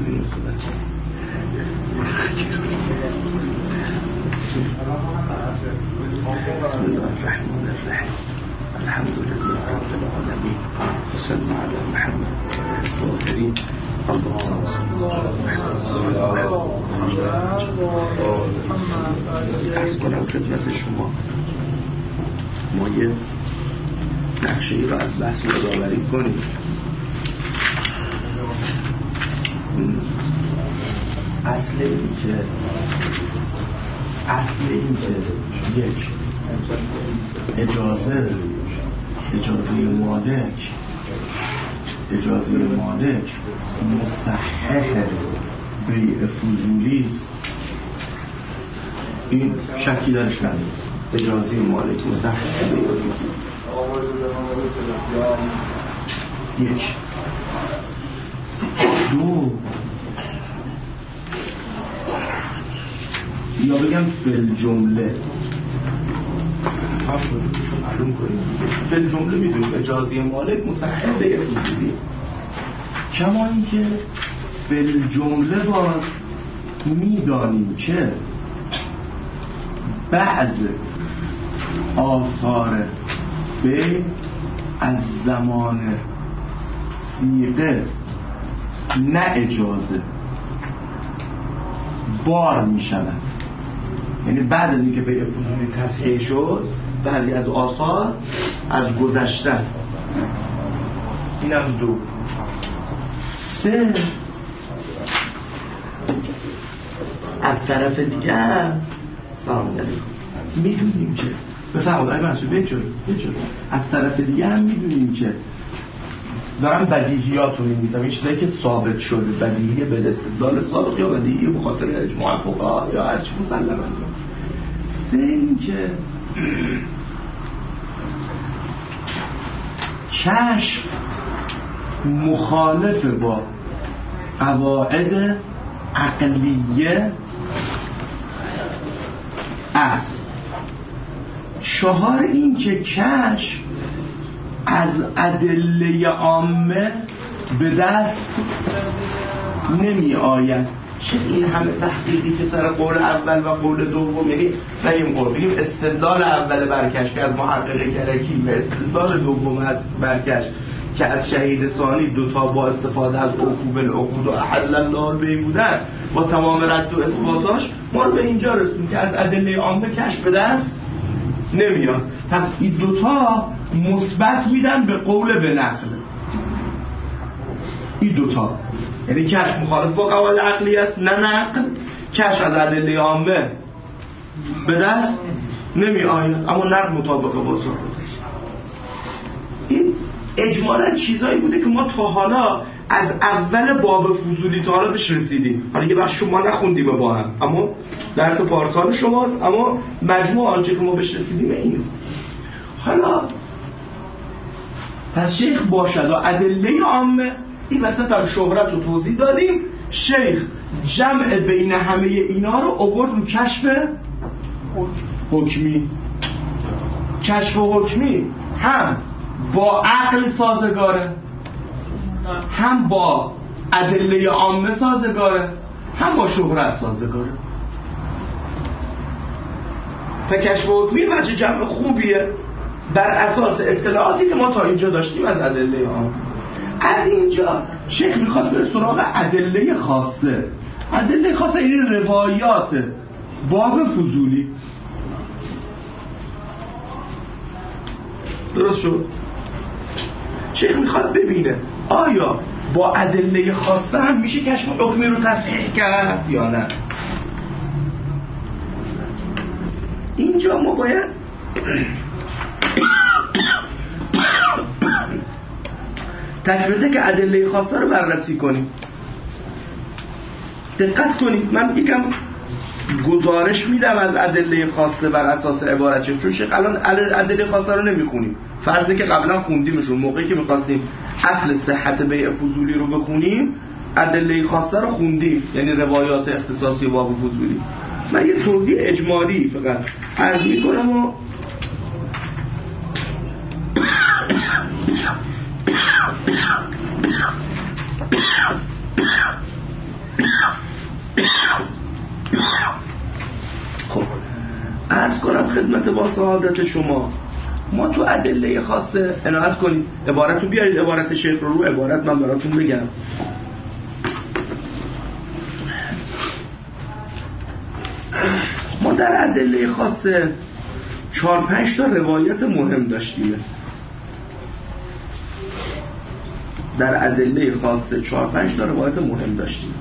ببینیم بسم الله الرحمن الرحیم الحمد لله رب العالمین و صلی علی محمد و کریم اللهم صل علی محمد. عرض کنم خدمت شما ما یه نقشه ای رو از بحث یادآوری کنیم. اصل این که یک اجازه مالک مصحح بیع فضولی است. این شکی درش نداریم. اجازه مالک مصحح بیع فضولی یک. دو یا بگم فی‌الجمله معلوم کنیم فی‌الجمله میدونیم اجازه مالک مصحح بیع فضولی، کما اینکه فی‌الجمله باز میدانیم که بعض آثار بیع از زمان صیغه نه اجازه بار می شود. یعنی بعد از اینکه بیع فضولی تصحیح شد بعضی از آثار از گذشتن. اینم دو. سه از طرف دیگر سلام علیکم میدونیم که بفرمایید آقای منصور بچورید از طرف دیگر هم میدونیم که دارم بدیهیات رو می‌نویسم، این چیزایی که ثابت شده، بدیهی به استدلال سابق یا بدیهی به خاطر اجماع فقها یا هر چی مسلماً. سه اینکه کشف مخالف با قواعد عقلیه است. چهار اینکه کشف از ادله عامه به دست نمی آید. چه این همه تحقیقی که سر قول اول و قول دوم، یعنی نگیم قول بگیم استدلال اول برکش که از محقق کرکی و استدلال دوم از برکش که از شهید ثانی دوتا با استفاده از عفو بالعقود و احل الله البیع بودن با تمام رد و اثباتاش ما رو به اینجا رسوندیم که از ادله عامه کشف به دست نمیاد. پس این دوتا مثبت میدن به قول به نقل. این دوتا یعنی کشف مخالف با قواعد عقلی است، نه نقل. کشف از ادله عامه به دست نمی آید اما نقل مطابق با ثابت. این اجمالا چیزایی بوده که ما تا حالا از اول باب فضولی تا حالا بهش رسیدیم. حالا یه بخش شما نخوندیم با هم اما درس پارسال شماست، اما مجموع آنچه که ما بهش رسیدیم اینه. حالا پس شیخ باشد و ادله عامه این وسط هم شهرت رو توضیح دادیم. شیخ جمع بین همه اینا رو آورد رو کشف حکمی. کشف حکمی هم با عقل سازگاره، هم با ادله عامه سازگاره، هم با شهرت سازگاره. تا کشف حکمی وجه جمع خوبیه بر اساس اطلاعاتی که ما تا اینجا داشتیم از ادله عامه. از اینجا شیخ میخواد به سراغ ادله خاصه. ادله خاصه این روایات باب فضولی. درست شد؟ شیخ میخواد ببینه آیا با ادله خاصه هم میشه کشف حکمی رو تصحیح کرد یا نه. اینجا ما باید تک به تک ادله خاصه رو بررسی کنیم. دقت کنید من یکم گزارش میدم از ادله خاصه بر اساس عبارت، چون شیخ الان ادله خاصه رو نمیخونیم. فرض که قبلا خوندیمشون موقعی که میخواستیم اصل صحت بیع فضولی رو بخونیم ادله خاصه رو خوندیم، یعنی روایات اختصاصی باب فضولی. من یه توضیح اجمالی فقط عرض میکنم و کنم خدمت با سعادت شما، ما تو ادله خاصه عنایت کنید. عبارت رو بیارید، عبارت شیخ رو عبارت من براتون بگم. ما در ادله خاصه 4-5 تا روایت مهم داشتیم. در ادله خاصه 4-5 تا روایت مهم داشتیم.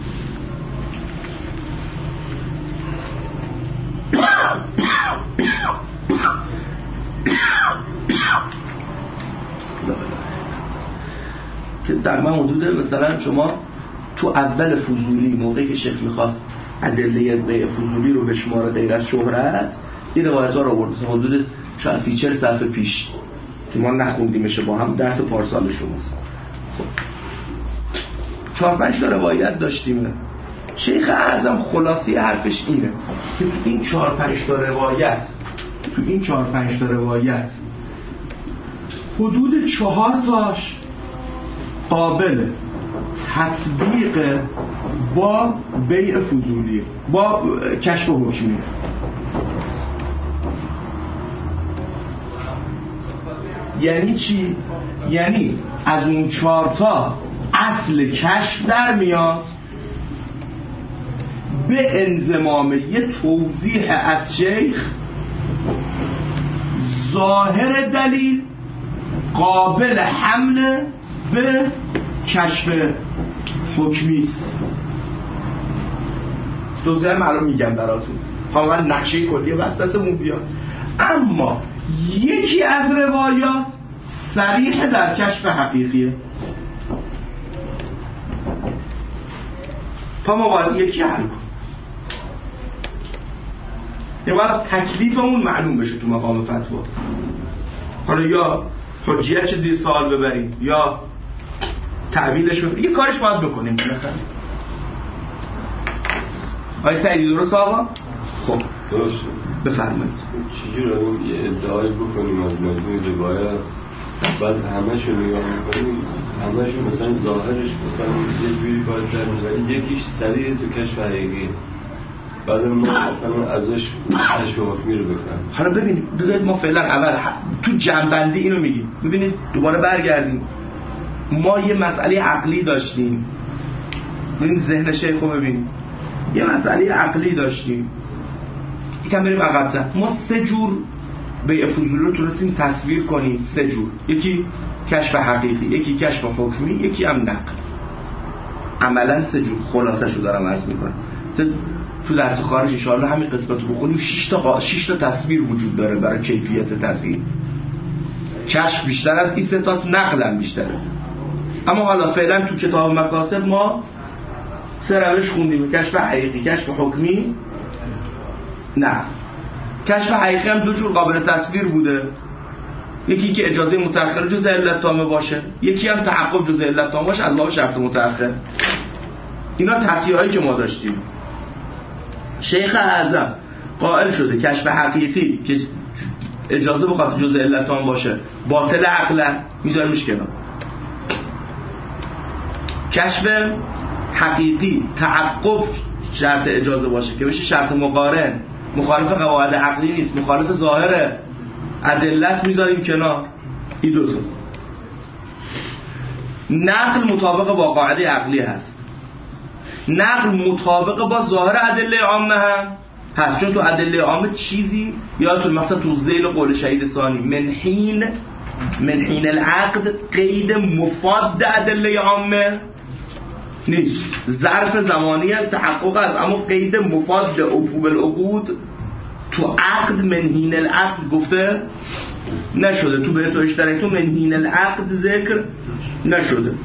که در من حدود مثلا شما تو اول فضولی موقعی که شیخ میخواست ادله بیع فضولی رو به شماره غیر از شهرت، این روایت ها رو آورد حدود 30-40 صفحه پیش که ما نخوندیمشه، با هم درس پارسال شماست. خب 4-5 تا روایت داشتیم. شیخ اعظم خلاصی حرفش اینه که تو این 4-5 تا روایت حدود 4 تاش قابل تطبیق با بیع فضولی، با کشف حکمی. یعنی چی؟ یعنی از اون 4 تا اصل کشف در میاد به انضمام یه توضیح از شیخ، ظاهر دلیل قابل حمل به کشف حکمی است. توضیح معلوم میگم براتون، من نقشه کلی بس دستمون بیاد. اما یکی از روایات صریح در کشف حقیقیه، تا ما باید یکی حل کنیم. یه باید تکلیفمون معلوم بشه تو مقام فتوا. حالا یا حجیت چیزی سوال ببریم یا تعبیلش ببریم، یه کارش باید بکنیم. آقای سعیدی درست آقا؟ خب درست بفرمایید. چجور یه ادعای بکنیم از مجموع روایت، بعد همه‌شو نگاه می‌کنیم، همه‌شو مثلا ظاهرش مثلا یه جوری کار کرده، یکیش سریع تو کشف حقیقی، بعد ما مثلا ازش کشف حکمی رو بکنیم. حالا ببینید، بذارید ما فعلا اول تو جنبندی اینو میگیم. ببینید دوباره برگردیم، ما یه مسئله عقلی داشتیم. ببینید ذهن شیخ رو ببینید، یه مسئله عقلی داشتیم. یکم بریم عقب‌تر. ما 3 جور بیع فضولی رو تونستیم تصویر کنیم. 3 جور، یکی کشف حقیقی، یکی کشف حکمی، یکی هم نقل. عملا 3 جور خلاصش رو دارم عرض میکنم. تو درس خارج ان شاء الله همین قسمت رو بخونیم. 6 تا تصویر وجود داره برای کیفیت تصویر. کشف بیشتر از این 3 تاست، نقل هم بیشتره. اما حالا فعلا تو کتاب مقاصد ما 3 روش خوندیم: کشف حقیقی، کشف حکمی، نقل. کشف حقیقی هم 2 جور قابل تصویر بوده، یکی که اجازه متأخر جزء علت تامه باشه، یکی هم تحقق جزء علت تامه باشه از باب شرط متأخر. اینا تصحیحایی که ما داشتیم. شیخ اعظم قائل شده کشف حقیقی که اجازه بخواد جزء علت تامه باشه باطل عقلا، میذاریمش کنار. کشف حقیقی تحقق شرط اجازه باشه که بشه شرط مقارن، مخالف قواعد عقلی نیست، مخالف ظاهر ادله است، میذاریم کنار. این 2 تا. نقل مطابق با قاعده عقلی هست، نقل مطابق با ظاهر ادله عامه هم هست. چون تو ادله عامه چیزی یادتون مثلا تو ذیل قول شهید ثانی من حین العقد قید مفاد ادله عامه نیست. ظرف زمانی تحقق است، اما قید مفاد افو العقود تو عقد من حین العقد گفته نشده. تو بیت اشتراک تو من حین العقد ذکر نشده.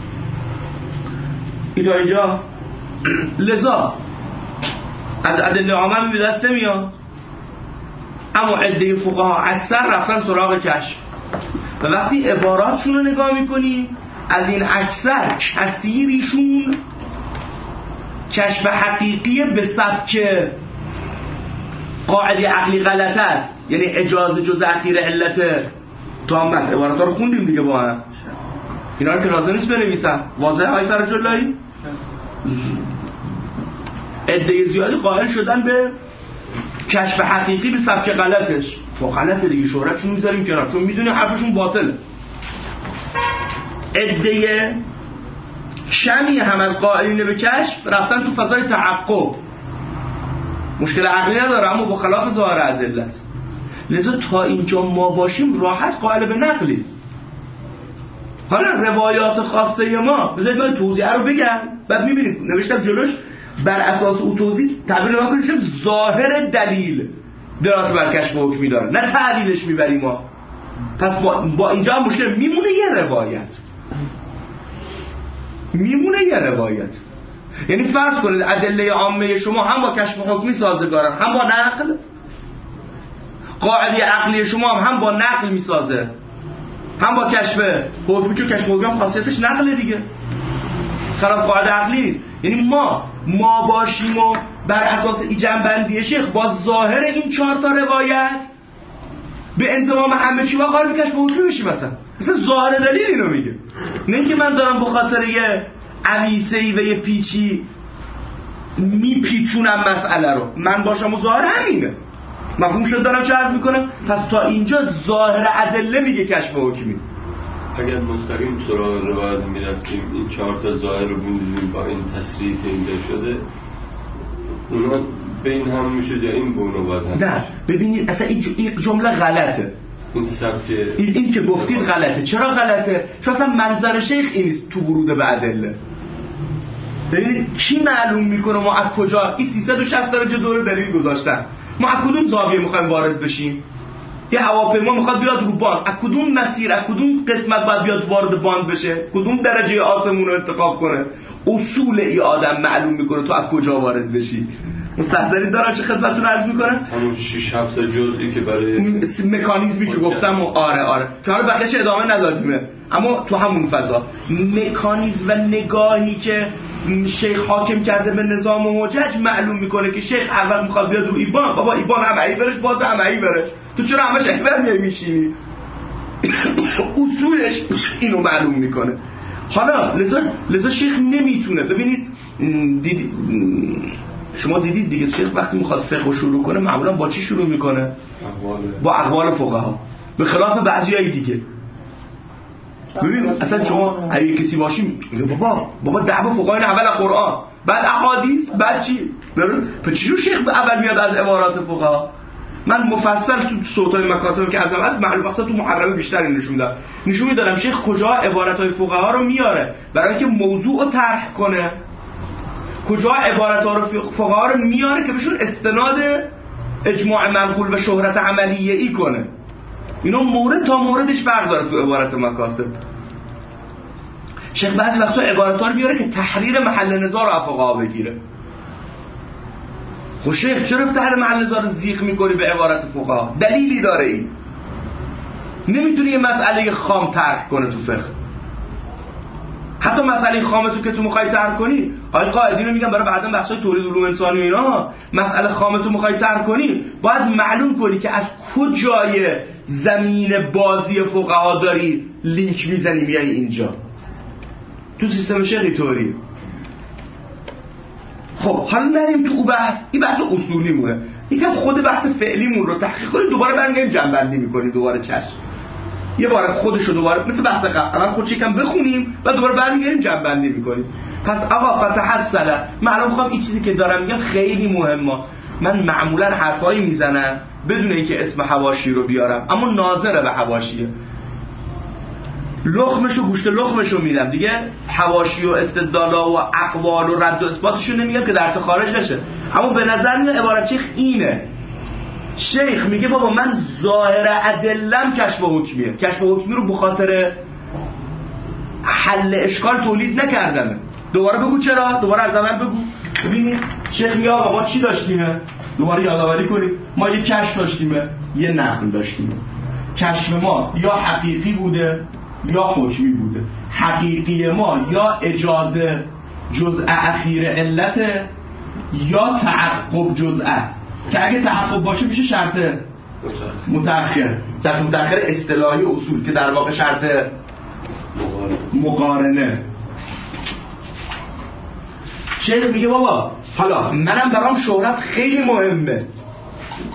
تا اینجا لذا از ادله عامه به دست نمیاد، اما عده فقها اکثر رفتن سراغ کشف. و وقتی عباراتشون رو نگاه میکنیم، از این اکثر کثیریشون کشف حقیقی به سبک قاعده عقلی غلط است، یعنی اجازه جز اخیر علت تام است. عبارات رو خوندیم دیگه با هم، اینا رو که لازم نیست بنویسم. واضحه های فرج اللهی؟ عده زیادی قائل شدن به کشف حقیقی به سبک غلطش، با غلطه دیگه، شهرتشون میذاریم کنار چون میدونه حرفشون باطله. عده کمی هم از قائلین به کشف رفتن تو فضای تحقق، مشکل عقلی نداره اما با خلاف ظاهر ادله است. لذا تا اینجا ما باشیم راحت قائل به نقلی. حالا روایات خاصه ما بذارید من توضیح رو بگم، بعد میبینید نوشتم جلوش بر اساس او توضیح تعبیر نکنیم ظاهر دلیل دلالت بر کشف حکمی داره، نه تعلیلش میبریم ما. پس با اینجا هم مشکل میمونه یه روایت. یعنی فرض کنید ادله عامه شما هم با کشف حکمی سازگارن هم با نقل، قاعده عقلی شما هم با نقل میسازه هم با کشف حکمی، چون کشف حکمی هم خاصیتش نقله دیگه، خلاف قاعده عقلی نیست. یعنی ما باشیم و بر اساس این جنبندی شیخ با ظاهر این 4 تا روایت به انضمام همه چی قائل به کشف حکمی بشیم. مثلا ظاهر دلیل اینو میگه، نه اینکه من دارم به خاطر یه عویسه‌ای و یه پیچی میپیچونم مسئله رو، من باشم و ظاهر همینه. مفهوم شد دارم چه عرض میکنم؟ پس تا اینجا ظاهر ادله میگه کشف حکمی. اگر مستقیم سراغ روایت میرفتیم این 4 تا ظاهر رو ببینیم با این تصریح که اینجا شده اونا بین هم میشه یا این به اونو باید هم؟ نه ببینید اصلا این جمله غلطه، این سبک این که گفتید غلطه. چرا غلطه؟ چون اصلا منظر شیخ این نیست تو ورود به ادله. ببینید کی معلوم میکنه ما از کجا این 360 درجه دور دلیل گذاشتن، ما از کدوم زاویه میخوایم وارد بشیم؟ یه هواپیما میخواد بیاد رو باند، از کدوم مسیر از کدوم قسمت باید بیاد وارد باند بشه؟ کدوم درجه آسمون رو انتخاب کنه؟ اصول این آدم معلوم میکنه تو از کجا وارد بشی. مستحضرین دارم چه خدمتتون عرض میکنم؟ همون 6-7 جزئی که برای مکانیزمی که گفتم و آره که حالا بقیه‌اش ادامه ندادیمه، اما تو همون فضا مکانیزم و نگاهی که شیخ حاکم کرده به نظام و حجج معلوم میکنه که شیخ اول میخواد بیاد رو ایبان، بابا ایبان همهی برش باز همهی برش، تو چرا همش احور میشینی؟ اصولش اینو معلوم میکنه. حالا لذا شیخ نمیتونه. ببینید شما دیدید دیگه شیخ وقتی میخواد فقه شروع کنه معمولا با چی شروع میکنه؟ با اقوال فقها، به خلاف بعضیای دیگه. ببین اصلا شما اگه کسی باشیم بابا دعوا فقهای اول قرآن بعد احادیث بعد چی؟ پس چی رو شیخ اول میاد از عبارات فقها؟ من مفصل تو صوتای مکاسب که ازم از معلوم وقتا تو محرمه بیشتر نشون میدادم شیخ کجا عبارتهای فقها رو میاره برای اینکه موضوع رو طرح کنه، کجا عبارتها رو فقها رو میاره که بهشون استناد اجماع منقول و شهرت عملیه ای کنه. اینا مورد تا موردش فرق داره تو عبارت مکاسب. شیخ بعضی وقتا عبارتها رو میاره که تحریر محل نزاع رو فقها بگیره. خب شیخ چرا تحریر محل نزاع رو زیغ میکنی به عبارت فقها؟ دلیلی داره این. نمیتونی یه مسئله خام طرح کنه تو فقه. حتی مسئله خامتو که تو میخوای طرح کنی، آقای قائدین رو میگم برای بعداً بحث‌های تولید علوم انسانی و اینا، مسئله خامتو میخوای طرح کنی باید معلوم کنی که از کجای زمین بازی فقها داری لینک میزنی میای اینجا. تو سیستم شیخی طوری. خب حالا نریم تو بحث، این بحث اصولی مونه. یکم خود بحث فعلیمون رو تحقیق کنیم، دوباره برمیگردیم جنبندی میکنیم، دوباره چشم یه بار خودشو دوباره مثل بحث قبل اول خودش یکم بخونیم و دوباره برمیگردیم جنبندی میکنیم. پس آقا فتحصل من الان میخوام این چیزی که دارم میگم خیلی مهمه. من معمولا حرفایی میزنم بدون اینکه اسم حواشی رو بیارم، اما ناظر به حواشیه، لخمشو گوشت لخمشو میدم دیگه، حواشی و استدلالا و اقوال و رد و اثباتشو نمیگم که درس خارج نشه. اما به نظر میاد عبارت شیخ اینه. شیخ میگه بابا من ظاهر ادلم کشف حکمیه، کشف حکمی رو به خاطر حل اشکال تولید نکردم. دوباره بگو چرا؟ دوباره از اول بگو. ببینید شیخ میگه آقا ما چی داشتیم؟ دوباره یادآوری کنیم. ما یه کشف داشتیم، یه نقل داشتیم. کشف ما یا حقیقی بوده یا حکمی بوده. حقیقی ما یا اجازه جزء اخیر علت یا تعقب جزء است که اگه تعقب باشه میشه شرط متأخر. شرط متأخر اصطلاحی اصول که در واقع شرط مقارنه. شیخ میگه بابا حالا منم برام شهرت خیلی مهمه،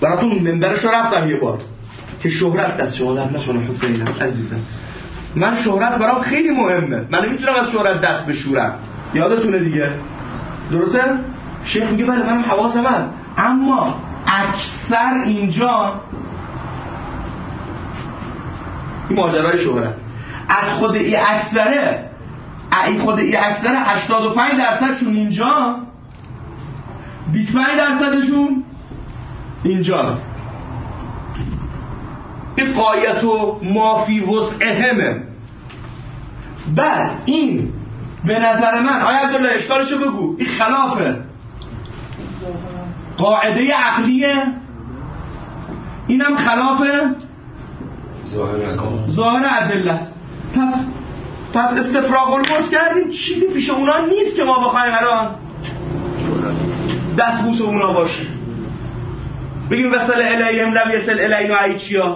براتون منبرش رو رفتم یه بار که شهرت دست شما در نکنه حسینم عزیزم. من شهرت برام خیلی مهمه، من نمیتونم از شهرت دست بشورم. یادتونه دیگه درسته؟ شیخ میگه بله منم حواسم هست، اما اکثر اینجا این ماجرای شهرت از خود این اکثره 85% چون اینجا 25%شون اینجا. این قایت و مافی وسعهمه. بعد این به نظر من آیا عبدالله اشکالشو بگو، این خلافه قاعده عقلیه، اینم خلافه ظاهر ادله. پس استفراغ القدس کردیم، چیزی پیش اونا نیست که ما بخوایم الان دستبوس اونا باشه بگیم وصل الیهم لم یصل الینا ای چیا.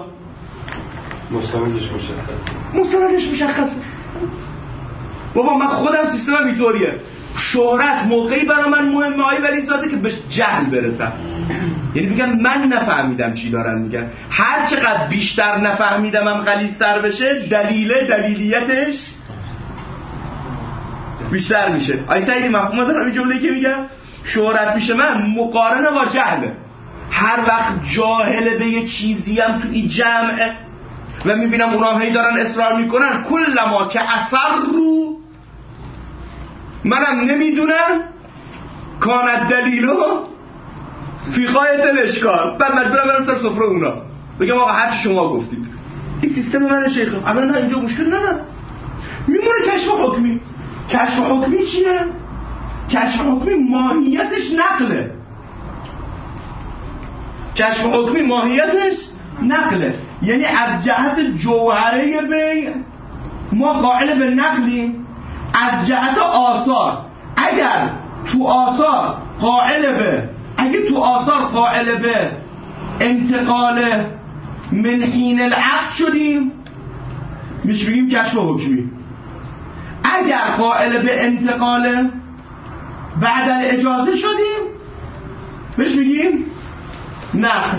مستندش مشخصه. بابا من خودم سیستمم اینطوریه، شهرت موقعی برای من مهمه آیه ولی ذاته که به جهل برسم، یعنی میگم من نفهمیدم چی دارن میگن، هر چقدر بیشتر نفهمیدم هم غلیظ‌تر بشه دلیلیتش بیشتر میشه. آیه سعیدی مفهوم دارم این جمله که میگم شهرت پیش من مقارنه با جهله. هر وقت جاهله به یه چیزی هم تو این جمعه و میبینم اونا هی دارن اصرار میکنن کلما که اثر رو منم نمیدونم کانت دلیلو فی غایت الاشکال، بعد مجبورم برم سر سفره اونا بگم آقا هر چی شما گفتید. این سیستم من شیخم. اما نه اینجا مشکل ندارم، میمونه کشف حکمی. کشف حکمی چیه؟ کشف حکمی ماهیتش نقله. کشف حکمی ماهیتش نقله، یعنی از جهت جوهره بیع ما قائل به نقلیم، از جهت آثار اگر تو آثار قائل به انتقال من حین العقد شدیم میش بگیم کشف حکمی. اگر قائل به انتقال بعد الاجازه شدیم میش بگیم نقل.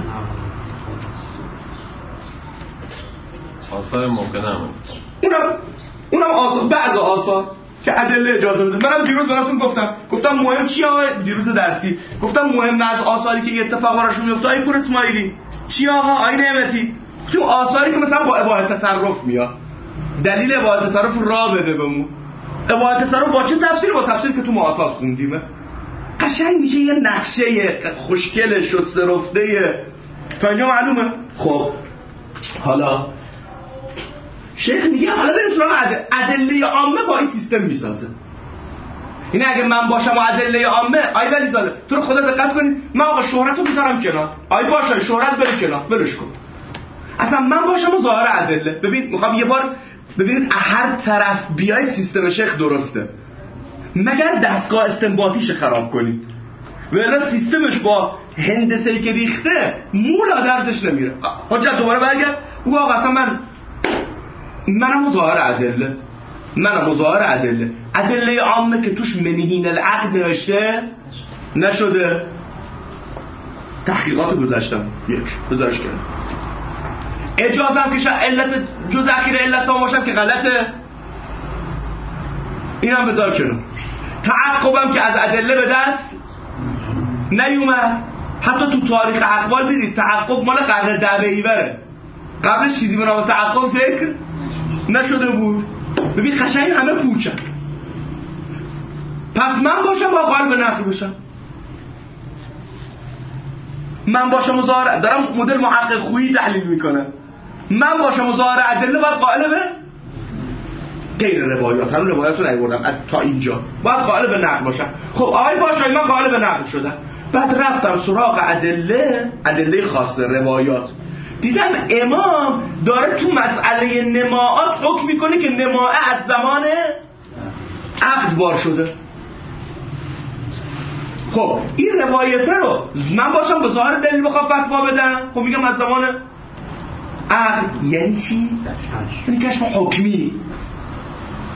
آثار ممکنه اونم آثار، بعض آثار که ادله اجازه میده. منم دیروز براتون گفتم مهم چیه آقا، دیروز درسی گفتم مهم از آثاری که اتفاق براشون میفته آقای پور اسماعیلی چی آقا، آقای نعمتی تو آثاری که مثلا با اباحه تصرف میاد، دلیل اباحه تصرف را بده بهمون. اباحه تصرف با چه تفسیری؟ با تفسیری که تو معاطات خوندیمه. قشنگ میشه یه نقشه خوشگل شسته رفته تا اینجا معلومه. خب حالا شیخ میگه حالا بریم سراغ ادله عامه با این سیستم میسازه. اینه اگه من باشم و ادله عامه آی ولی زاده تو رو خدا دقت کنید، من آقا شهرت رو میذارم کنار، آی باشه شهرت بره کنار، برش کن. اصلا من باشم و ظاهر ادله. ببین میخوام یه بار ببینید هر طرف بیاید سیستم شیخ درسته، مگر دستگاه استنباطیش خراب کنید ولی سیستمش با هندسه‌ای که ریخته مولا درزش نمیره. حجت دوباره برگرد بگو آقا اصلا منم مظاهر ادله عامه که توش منهین العقد نوشته نشده. تحقیقاتو گذاشتم گذاشت کردم. اجازم که علت جز اخیر علت ها باشم که غلطه، اینم بذار کنم. تعقبم که از ادله به دست نیومد. حتی تو تاریخ اقوال دیدید تعقب مال قرن 10 بره، قبلش چیزی به نام تعقب ذکر نشده بود. ببین قشنگ همه پوچن. پس من باشم با قائل به نقل باشم، من باشم مظاهر، دارم مدل محقق خویی تحلیل میکنم، من باشم مظاهر ادله باید قائل به غیر روایات، همون روایات رو نیوردم تا اینجا، باید قائل به نقل باشم. خب آقای باشه من قائل به نقل شدم، بعد رفتم سراغ ادله خاص روایات، دیدم امام داره تو مسئله نماعات حکم میکنه که نماعه از زمان عقد بار شده. خب این روایته رو من باشم به ظاهر دلیل بخوام فتوا بدم، خب میگم از زمان عقد. یعنی چی؟ یعنی کشف حکمی،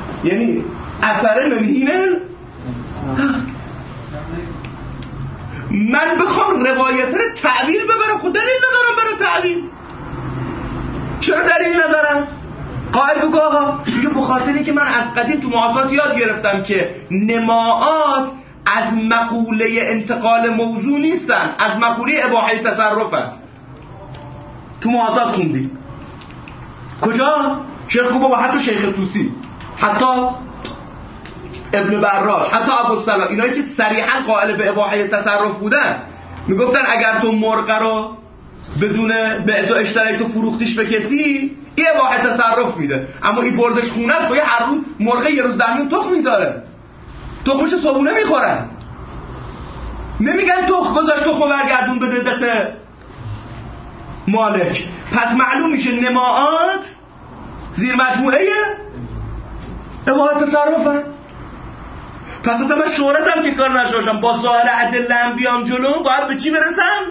یعنی اثر منهین. من بخوام روایت رو تعبیر ببرم، خود دلیل ندارم برای تعبیر. چرا دلیل ندارم؟ قائل بگو آقا دیگه بخاطری که من از قدیم تو معاطات یاد گرفتم که نماعات از مقوله انتقال موضوع نیستن، از مقوله اباحه تصرفن. تو معاطات خوندی کجا؟ شیخ بابا، حتی شیخ طوسی، حتی ابن براش، حتی ابوالسلام، اینایی که صریحا قائل به اباحه تصرف بودن میگفتن اگر تو مرغ رو بدون به تو اشتراک تو فروختیش به کسی، این اباحه تصرف میده. اما این بردش خونه است، هر روز مرغ یه روز درمیون تخم میذاره، تخمش صبحونه میخورن. نمیگن تخم گذاشت تخم برگردون بده دست مالک. پس معلوم میشه نماعات زیر مجموعه اباحه تصرفن. پس اصلا من شهرتم که کار نشاشم با ظاهر ادله بیام جلو، باید به چی برسم؟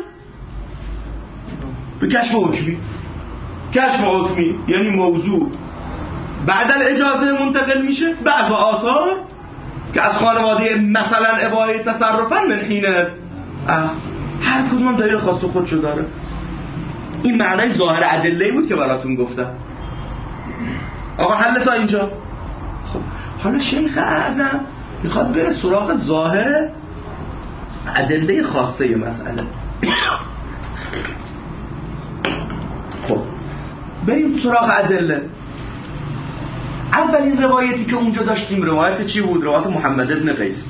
به کشف حکمی. کشف حکمی یعنی موضوع بعد از اجازه منتقل میشه بعض آثار که از خانواده مثلا اباحه تصرفن من حینه هر کدوم دلیل خاص خودشو داره. این معنای ظاهر ادله بود که براتون گفتم. آقا حل تا اینجا. خب حالا شیخ اعظم میخواد بره سراغ ظاهر ادله خاصه مسئله. خب بریم سراغ ادله. اولین روایتی که اونجا داشتیم روایت چی بود؟ روایت محمد ابن قیس.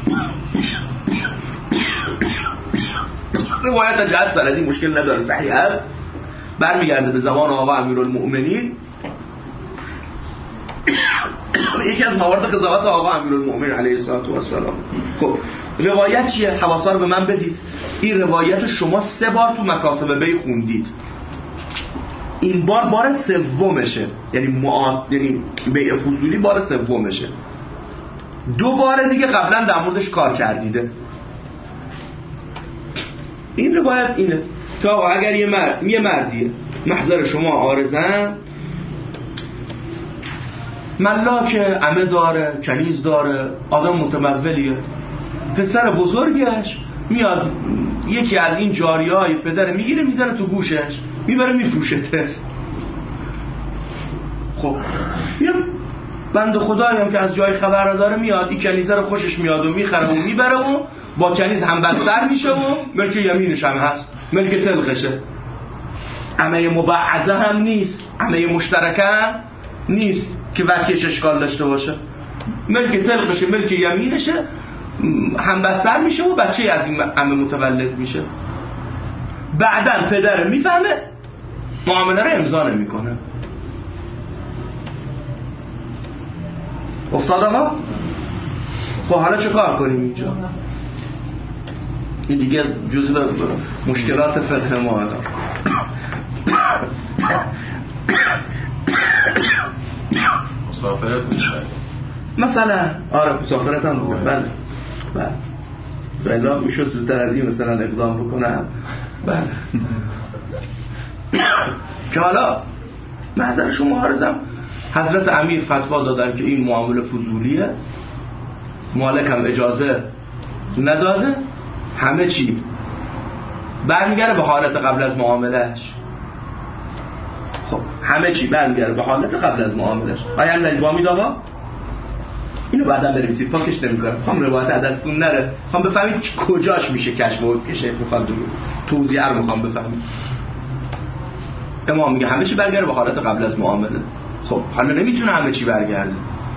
روایت جهت سندی مشکل نداره، صحیح است، برمیگرده به زمان آقا امیرالمؤمنین. یکی از موارد قضاوت آقا امیرالمؤمنین علیه السلام. خب روایت چیه؟ حواسا رو به من بدید. این روایت شما 3 بار تو مکاسب بی خوندید، این بار سومشه، یعنی بیع فضولی بار سومشه. 2 بار دیگه قبلا در موردش کار کردیده. این روایت اینه که آقا اگر یه مردیه محضر شما عارضن، ملاک عمه داره، کنیز داره، آدم متمولیه، پسر بزرگش میاد یکی از این جاریهای پدر میگیره میزنه تو گوشش، میبره میفروشتش. خب یه بند خدایی هم که از جای خبر داره میاد این کنیزه رو خوشش میاد و میخره و میبره و با کنیز هم بستر میشه و ملک یمینش هم هست، ملک تلخشه. عمه مبعضه هم نیست، عمه مشترکه هم نیست که وکیش اشکال داشته باشه، ملک تلخشه، ملک یمینشه، هم بستر میشه و بچه از این عمه متولد میشه. بعدن پدر میفهمه معامله رو امضا نمیکنه. افتاد آقا؟ خب حالا چه کار کنیم اینجا؟ این دیگه جزء مشکلات فقه ما هست. مسافرت میشه مثلا. آره مسافرت هم بکنم. بله بله میشد زودتر از این مثلا اقدام بکنم. بله که حالا محضر شما عارضم حضرت امیر فتوا دادن که این معامله فضولیه، مالک هم اجازه نداده، همه چی برمیگره به حالت قبل از معاملهش. خب همه چی برمیگره به حالت قبل از معاملهش. آیا هم نجبا مید آقا؟ اینو بعدا بنویسید، پاکش نمی‌کنم، میخوام روایت دستتون نره، میخوام بفهمید کجاش میشه کشف و که شیخ میخواد توضیح رو میخوام بفهمید. امام میگه همه چی برگرده به حالت قبل از معامله. خب حالا نمیتونه همه چی برگرده.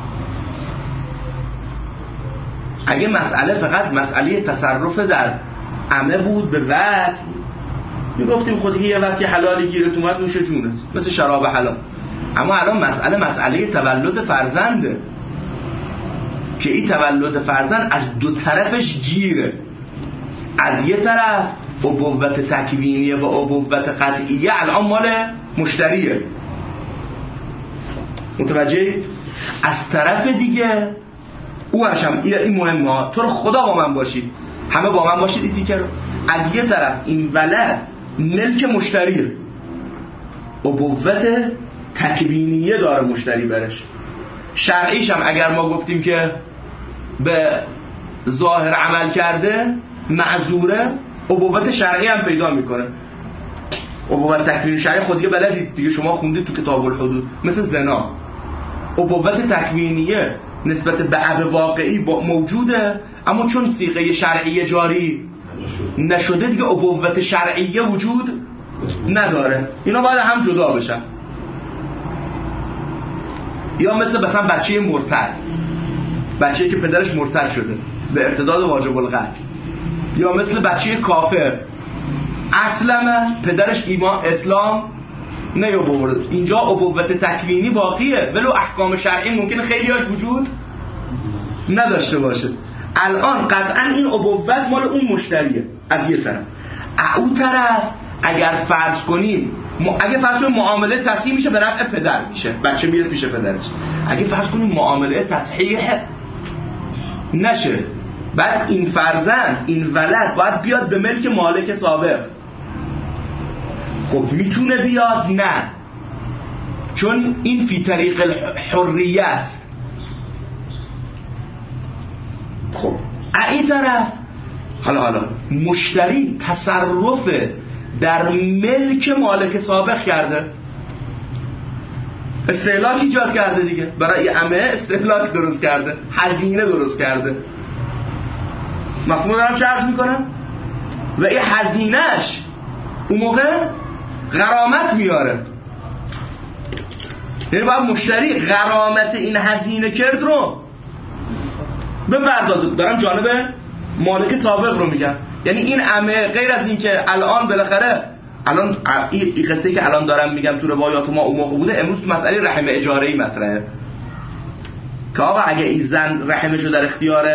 اگه مسئله فقط مسئله تصرف در عمه بود به وقت میگفتیم خود یه وقتی حلالی گیرت اومد نوش جونت، مثل شراب حلال. اما الان مسئله تولد فرزنده که این تولد فرزند از 2 طرفش گیره. از یه طرف ابوت تکوینیه و ابوت قطعیه الان مال مشتریه، متوجه؟ از طرف دیگه او هشم این مهمه، تو رو خدا با من باشید، همه با من باشید. این تیکه رو از یه طرف این ولد ملک مشتریه، ابوت تکوینیه داره مشتری برش. شرعیش هم اگر ما گفتیم که به ظاهر عمل کرده معذوره ابوت شرعی هم پیدا میکنه. ابوت تکوینی شرعی خودی بلدید دیگه، شما خوندید تو کتاب الحدود، مثل زنا ابوت تکوینیه نسبت به اب واقعی موجوده، اما چون صیغه شرعی جاری نشده دیگه ابوت شرعیه وجود نداره. اینا باید هم جدا بشن. یا مثلا بچه مرتد، بچه‌ای که پدرش مرتد شده به ارتداد واجب القتل، یا مثل بچه کافر اصلا پدرش ایمان اسلام نیاورده. اینجا ابوت تکوینی باقیه، ولو احکام شرعی ممکنه خیلیاش وجود نداشته باشه. الان قطعا این ابوت مال اون مشتریه از یه طرف. اون طرف اگر فرض کنیم معامله تصحیح میشه به نفع پدر میشه، بچه میره پیش پدرش. اگه فرض کنیم معامله تصحیح نشه، بعد این فرزند، این ولد باید بیاد به ملک مالک سابق. خب میتونه بیاد؟ نه، چون این فی طریق الحریه است. خب این طرف حالا مشتری تصرف در ملک مالک سابق کرده، استهلاک ایجاد کرده دیگه، برای عمه استهلاک درست کرده، هزینه درست کرده. مفهوم دارم چه عرض میکنم؟ و این هزینهش اون موقع غرامت میاره، یعنی باید مشتری غرامت این هزینه کرد رو بپردازه. دارم جانب مالک سابق رو میگم، یعنی این عمه غیر از این که الان بالاخره الان این قصه که الان دارم میگم تو روایات ما اون موقع بوده، امروز مسئله رحم اجاره‌ای مطرحه که آقا اگه این زن رحمشو در اختیار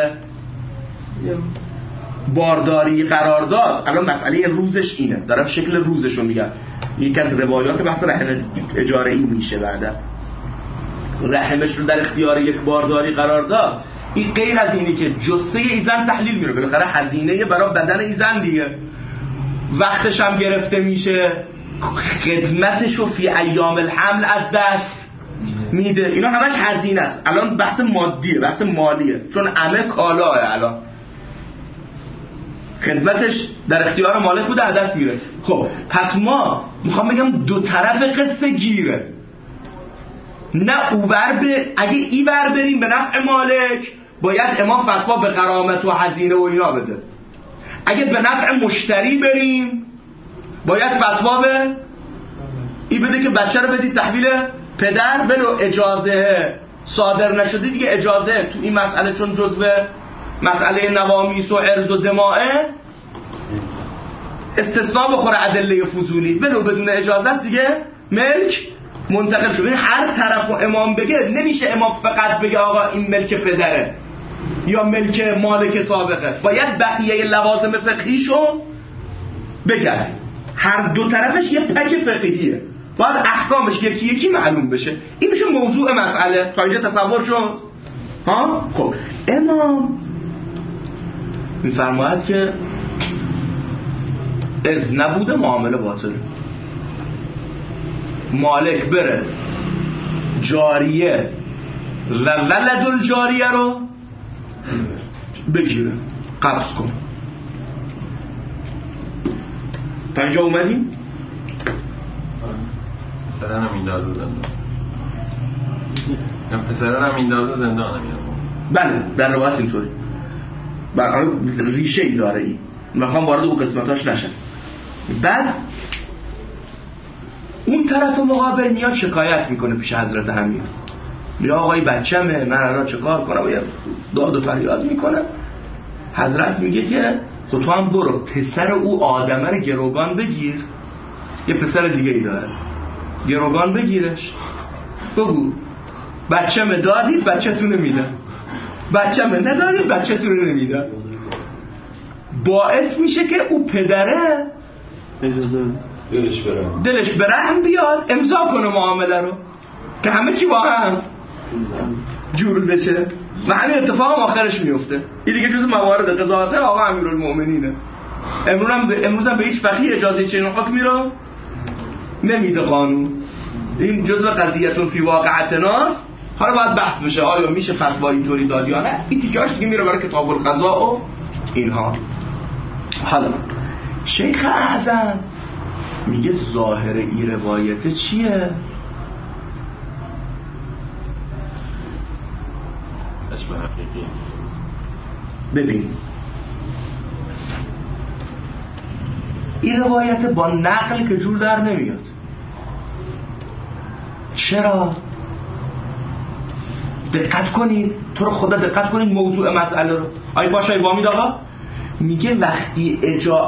بارداری قرار داد، الان مسئله روزش اینه، دارم شکل روزشو میگم. یکی از روایات بحث رحم اجاره‌ای میشه، بعدا رحمش رو در اختیار یک بارداری قرار داد. این غیر از اینی که جثه ای زن تحلیل میره، بالاخره هزینه برای بدن ای زن دیگه، وقتش هم گرفته میشه، خدمتشو فی ایام الحمل از دست میده، اینا همش هزینه است. الان بحث مادیه، بحث مالیه، چون عمه کالاه، الان خدمتش در اختیار مالک بوده از دست میره. خب پس ما میخوام بگم دو طرف قصه گیره، نه اگه ای بر بریم به نفع مالک باید امام فتوا به غرامت و هزینه و اینا بده، اگه به نفع مشتری بریم باید فتوا به ای بده که بچه رو بدید تحویل پدر، ولو اجازه صادر نشده دیگه. اجازه تو این مسئله چون جزء مسئله نوامیس و عرض و دماء استثناء بخوره ادله فضولی، ولو بدون اجازه است دیگه ملک منتقل شده. هر طرف و امام بگه نمیشه امام فقط بگه آقا این ملک پدره یا ملک مالک سابقه، باید بقیه لوازم فقهیشو بگه. هر دو طرفش یه پک فقهیه، باید احکامش یکی یکی معلوم بشه. این میشه موضوع مسئله. تا اینجا تصور شد؟ ها؟ خب امام میفرماید که از نبوده معامله باطل، مالک بره جاریه و ولد الجاریه رو بگیره، قبض کن. تا اینجا اومدیم؟ پسرن هم این داده زندان، پسرن هم این داده زندان. بله در روایت اینطوری، برای ریشه ای داره. این میخوام وارد اون قسمتاش نشم. بعد اون طرف مقابل میاد شکایت میکنه پیش حضرت امیر، میگه آقای بچه‌مه، من الان چه کار کنم؟ و داد و فریاد میکنه. حضرت میگه که تو هم برو پسر او آدمه رو گروگان بگیر، یه پسر دیگه ای داره، گروگان بگیرش، بگو بچه‌مه دادید بچه‌تون نمیدن، بچه‌مه ندادید بچه‌تون نمیدن. باعث میشه که او پدره دلش برحم بیاد، امضا کنه معامله رو که همه چی با هم جور بشه و همین اتفاق هم آخرش میفته. این دیگه جز موارد قضاوت آقا امیرالمومنینه. امروز هم به هیچ فقیه اجازه چنین حکمی رو نمیده قانون. این جزء قضیه‌تون فی واقعتناست. حالا باید بحث بشه آیا میشه فتوا اینطوری داد یا نه. این تیکه‌اش دیگه میره برای کتاب القضاء و اینها. حالا شیخ اعظم میگه ظاهر ای روایت چیه؟ ببین این روایت با نقل که جور در نمیاد. چرا؟ دقت کنید، تو رو خدا دقت کنید موضوع مسئله رو. آی باشه ای وامید آقا میگه وقتی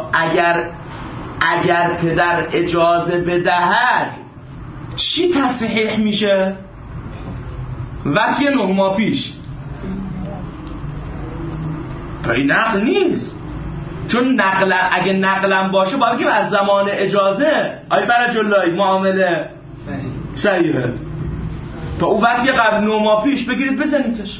اگر پدر اجازه بدهد چی تصحیح میشه؟ وقتی 9 ماه پیش. این نقل نیست، چون اگه نقلم باشه باید بگیم از زمان اجازه آی فرج اللهی معامله صحیحه. تا اون وقت یه قبل 9 ماه پیش بگیرید بزنیدش.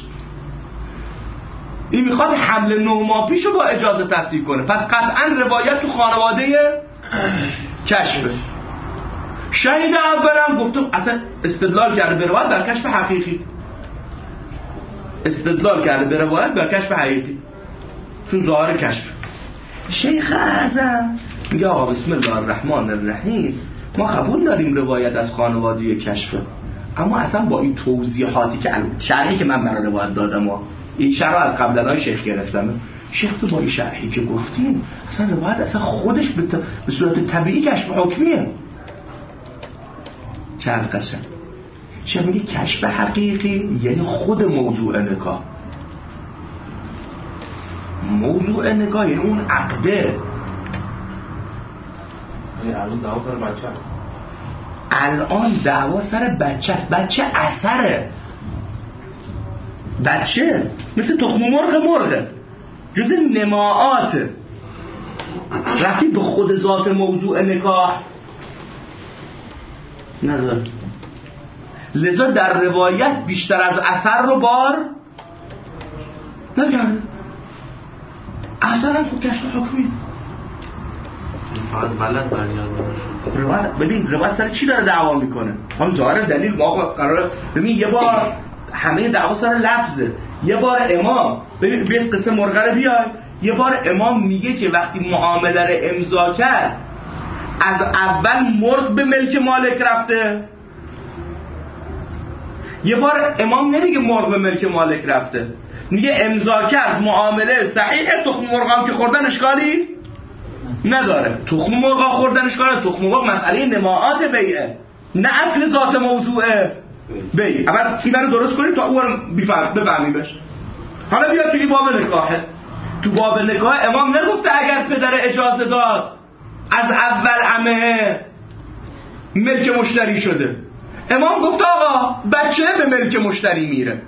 این میخواد حمل 9 ماه پیش رو با اجازه تصحیح کنه. پس قطعا روایت تو خانواده کشفه. شهید اولم گفتم اصلا استدلال کرده به روایت بر کشف حقیقی. استدلال کرده به روایت بر کشف حقیقی چون ظاهر کشف. شیخ اعظم میگه آقا بسم الله الرحمن الرحیم ما قبول داریم روایت از خانواده کشفه، اما اصلا با این توضیحاتی که شرحی که من برای روایت دادم و این شرح از قبلنای شیخ گرفتم، شیخ تو با این شرحی که گفتیم اصلا روایت اصلا خودش به صورت طبیعی کشف حکمیه. چند قسم شیخ میگه کشف حقیقی یعنی خود موضوع نکاح. موضوع نکاح یعنی اون عقده. الان دعوا سر بچه است. الان دعوا سر بچه است. بچه اثره. بچه مثل تخم مرغ جز نماعات. رفتی به خود ذات موضوع نکاح نظر. لذا در روایت بیشتر از اثر رو بار نگرده. اثر هم خود کشف حکمی. فقط بلد برمیاد روایت. ببین روایت سر چی داره دعوا میکنه؟ هم ظاهر دلیل واقعا قراره. ببین یه بار همه دعوا سر لفظه. یه بار امام ببین بیس قصه مرغ رو بیای. یه بار امام میگه که وقتی معامله رو امضا کرد از اول مرغ به ملک مالک رفته. یه بار امام نمیگه مرغ به ملک مالک رفته، میگه امضا کرد معامله صحیحه. تخم مرغ که خوردن اشکالی نداره. تخم مرغ خوردن اشکالی. تخم مرغ مسئله نماعات بیعه نه اصل ذات موضوعه بیع. اول این رو درست کنیم تا اون بفهمیمش. حالا بیا توی باب نکاحه. تو باب نکاح امام نگفته اگر پدر اجازه داد از اول همه ملک مشتری شده. امام گفت آقا بچه به ملک مشتری میره.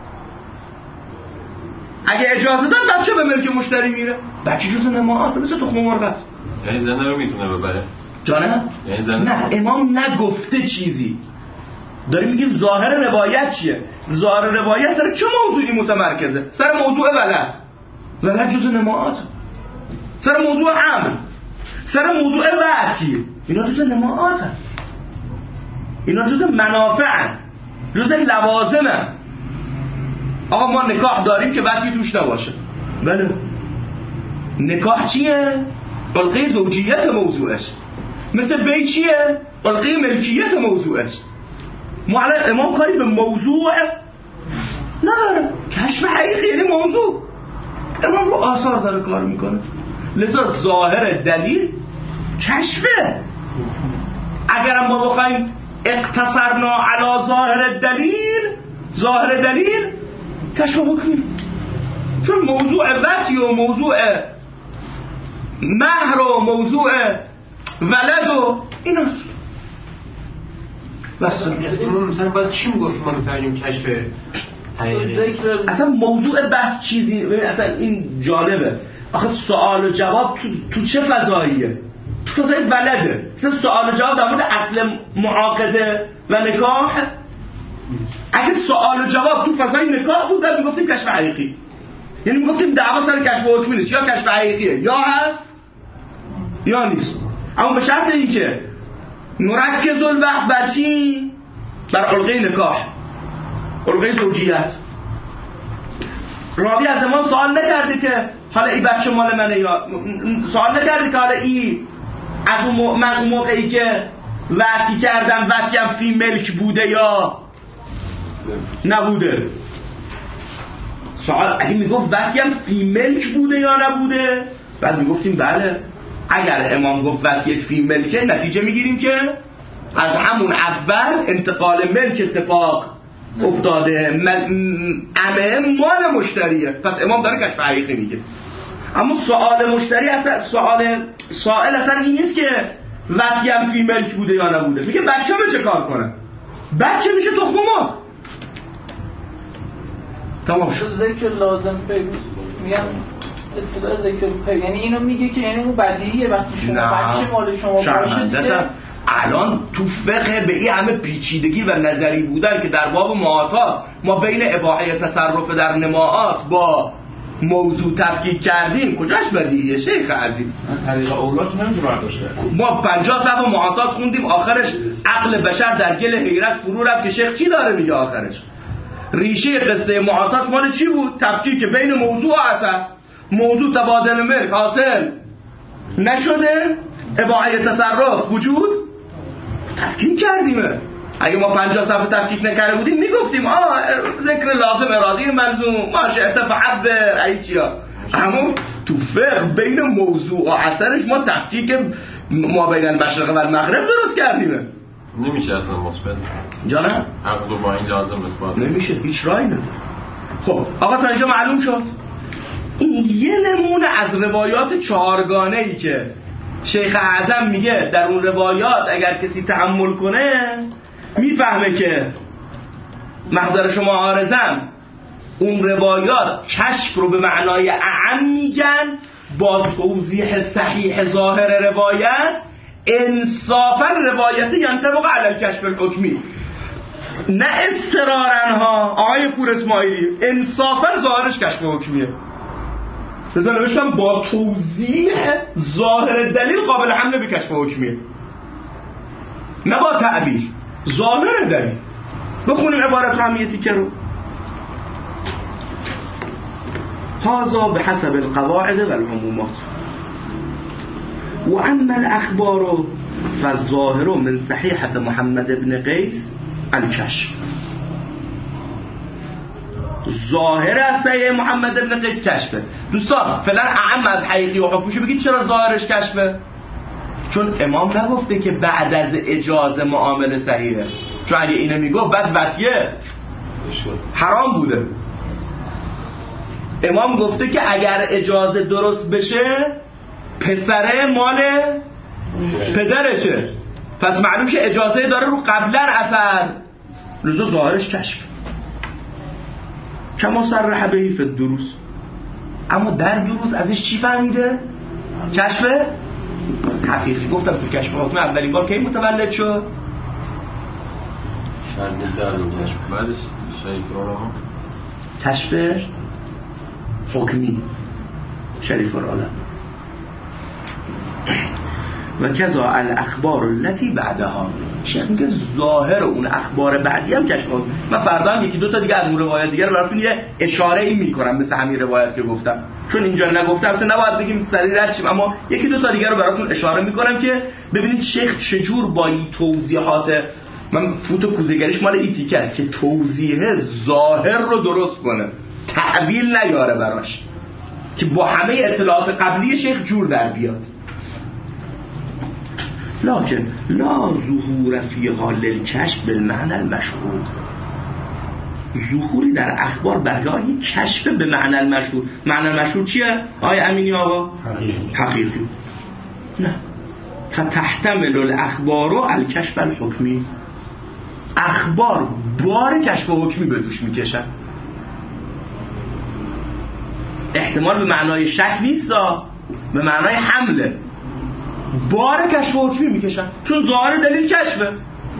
اگه اجازه داد بچه به ملک مشتری میره. بچه جز نماعات مثل تخم مرغ است. یعنی زنده رو میتونه ببره. جانه؟ یعنی زنده نه امام نگفته چیزی. داریم میگیم ظاهر روایت چیه؟ ظاهر روایت سر چه موضوعی متمرکزه؟ سر موضوع ولد جز نماعات. سر موضوع امر، سر موضوع وعدی. اینا جز نماعات هست. اینا جز منافع، جز لوازم. آقا ما نکاح داریم که وعدی توش نباشه. بله. نکاح چیه؟ بلقی زوجیت موضوعش. مثل بی چیه؟ بلقی ملکیت موضوعش. معلم امام کاری به موضوع نداره. کشف حقیقی یعنی موضوع. امام رو آثار داره کار میکنه. لذا ظاهر دلیل کشفه. اگرم ما بخوایم اقتصرنا علی ظاهر دلیل کشف حکمی. چون موضوع وقتی و موضوع مهر و موضوع ولد و ایناست. بس مثلا باید چی میگفت ما میفهمیم کشف حقیقی؟ اصلا موضوع بحث چیزی. اصلا این جالبه. آخه سوال و جواب تو چه فضاییه؟ تو فضای ولده. اصلا سوال و جواب در مورد اصل معاقده و نکاح. اگه سوال و جواب تو فضای نکاح بود بعد میگفتیم کشف حقیقی. یعنی میگفتیم دعوا سر کشف حکمی نیست، یا کشف حقیقیه، یا هست یا نیست. اما به شرط اینکه نرکز البحث بر چی؟ بر علقه نکاح، علقه زوجیت. راوی از امام سوال نکرده که حالا این بچه مال منه یا سوال نکردی که حالا این از من اون موقعی که وطی کردم وطیم فی ملک بوده یا نبوده؟ سوال اگه میگفت وطیم فی ملک بوده یا نبوده، بعد میگفتیم بله. اگر امام گفت وطیت فی ملکه، نتیجه میگیریم که از همون اول انتقال ملک اتفاق افتاده، امه مال مشتریه، پس امام داره کشف حقیقی میگه. اما سوال مشتری اصلا سائل اصلا این نیست که وطیم فی ملک بوده یا نبوده، میگه بچه به چه کار کنه؟ بچه میشه تخم مرغ. تمام شد. ذکر لازم میگم اصطلاح ذکر یعنی اینو میگه که یعنی اون بدیهیه وقتی شما بچه مال شما باشه دیگه. الان تو فقه به این همه پیچیدگی و نظری بودن که در باب معاطات ما بین اباحه تصرف در نماعات با موضوع تفکیک کردیم، کجاش بدیهیه شیخ عزیز؟ طریق اولاش نمیشه برداشت کرد. ما 50 صفحه معاطات خوندیم، آخرش عقل بشر در گل حیرت فرو رفت که شیخ چی داره میگه آخرش. ریشه قصه معاطات مال چی بود؟ تفکیک بین موضوع و اثر. موضوع تبادل ملک حاصل نشده، اباحه تصرف وجود، تفکیک کردیمه. اگه ما 50 صفحه تفکیک نکرده بودیم میگفتیم ذکر لازم ارادی ملزوم ماشه اتفعبر ای چیا. اما تو فقه بین موضوع و اثرش ما تفکیک ما بین المشرق و المغرب درست کردیمه. نمیشه اصلا مثبت جانم عقل با این لازم اثبات نمیشه، هیچ راهی نداره. خب آقا تا اینجا معلوم شد. این یه نمونه از روایات چهارگانه ای که شیخ اعظم میگه در اون روایات اگر کسی تأمل کنه میفهمه که محضر شما عارضم اون روایات کشف رو به معنای اعم میگن با توضیح صحیح ظاهر روایت. انصافا روایت ینطبق علی الکشف الحکمی، نه اضطرارا ها آقای پور اسماعیلی، انصافا ظاهرش کشف حکمیه. لذا نوشتم با توضیح ظاهر دلیل قابل حمله به کشف حکمیه، نه با تعبیر. ظاهر دلیل. بخونیم عبارت همیه تیکه رو. هذا بحسب القواعد والعمومات و اما الاخبار فالظاهر من صحیحة محمد ابن قیس الکشف. ظاهر از صحیح محمد ابن قیس کشفه. دوستان فعلا اعم از حقیقی و حکمیشو بگید چرا ظاهرش کشفه؟ چون امام نگفته که بعد از اجازه معامله صحیحه، چون اگه اینو میگفت بعد وطیه حرام بوده. امام گفته که اگر اجازه درست بشه پسره مال پدرشه، پس معلوم شه اجازه داره رو قبلا اثر، لذا ظاهرش کشف. کما صرح بهی فی الدروس. اما در دروس ازش چی فهمیده؟ کشف حقیقی. گفتم تو کشف حکم اولین بار کی متولد شد؟ بعدش شریف العالم کشف حکمی شریف العالم و کذا الاخبار التي بعدها. شیخ میگه ظاهر اون اخبار بعدی هم کشف حکمی. من فردا هم یکی دو تا دیگه از اون روایت دیگه رو براتون یه اشاره ای میکنم مثل همین روایت که گفتم، چون اینجا نگفتم تو نباید بگیم سریع رد شیم، اما یکی دو تا دیگه رو براتون اشاره میکنم که ببینید شیخ چجور با این توضیحات، من فوت و کوزه‌گریش مال این تیکه است که توضیح ظاهر رو درست کنه، تعبیل نیاره براش، که با همه اطلاعات قبلی شیخ جور در بیاد. لکن لا ظهور فی حال الکشف بالمعنى المشهور. ظهوری در اخبار برای کشف به معنی المشهور. معنی المشهور چیه؟ آقای امینی آقا؟ حقیقی. نه. فتحتمل الاخبار الکشف الحکمی. اخبار بار کشف حکمی به دوش میکشن. احتمال به معنای شک نیست، به معنای حمله. بار کشف حکمی میکشن، چون ظاهر دلیل کشفه.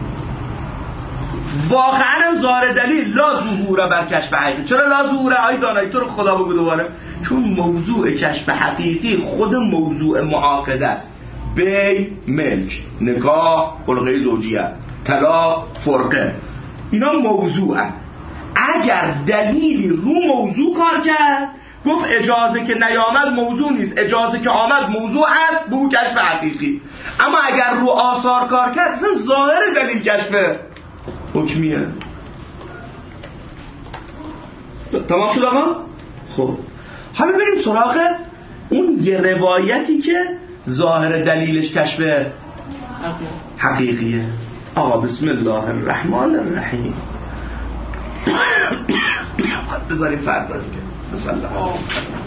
واقعا هم ظاهر دلیل لا ظهور بر کشف حقیقی. چرا لا ظهور؟ آی دانایی تو رو خدا بگو دوباره. چون موضوع کشف حقیقی خود موضوع معاقده است. بی، ملک، نکاح، خلقه زوجیه، طلاق، فرقه، اینا موضوعن. اگر دلیلی رو موضوع کار کرد گفت اجازه که نیامد موضوع نیست، اجازه که آمد موضوع است، به او کشف حقیقی. اما اگر رو آثار کار کرد اصلا ظاهر دلیل کشف حکمیه. تمام شد آقا؟ خب حالا بریم سراغ اون یه روایتی که ظاهر دلیلش کشف حقیقیه. آقا بسم الله الرحمن الرحیم. خب بذاریم فردا دیگه. بسم الله.